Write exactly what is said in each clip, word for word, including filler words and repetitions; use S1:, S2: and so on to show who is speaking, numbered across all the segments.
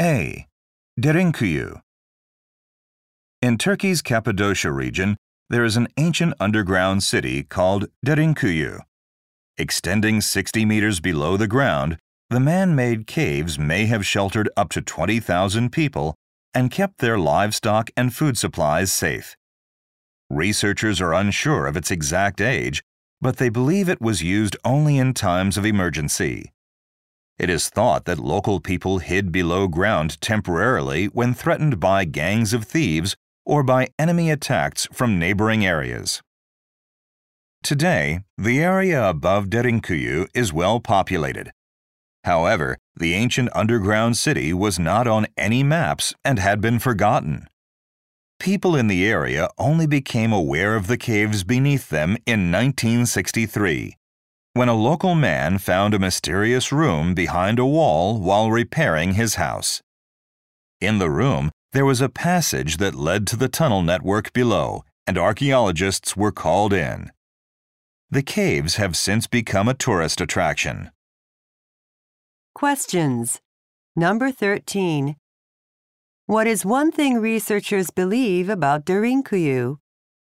S1: A. Derinkuyu. In Turkey's Cappadocia region, there is an ancient underground city called Derinkuyu. Extending sixty meters below the ground, the man-made caves may have sheltered up to twenty thousand people and kept their livestock and food supplies safe. Researchers are unsure of its exact age, but they believe it was used only in times of emergency. It is thought that local people hid below ground temporarily when threatened by gangs of thieves or by enemy attacks from neighboring areas. Today, the area above Derinkuyu is well populated. However, the ancient underground city was not on any maps and had been forgotten. People in the area only became aware of the caves beneath them in nineteen sixty-three, when a local man found a mysterious room behind a wall while repairing his house. In the room, there was a passage that led to the tunnel network below, and archaeologists were called in. The caves have since become a tourist attraction.
S2: Questions. Number thirteen. What is one thing researchers believe about Derinkuyu?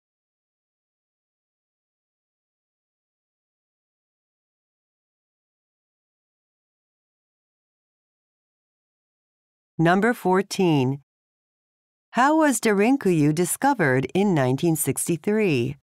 S2: Number fourteen. How was Derinkuyu discovered in nineteen sixty-three?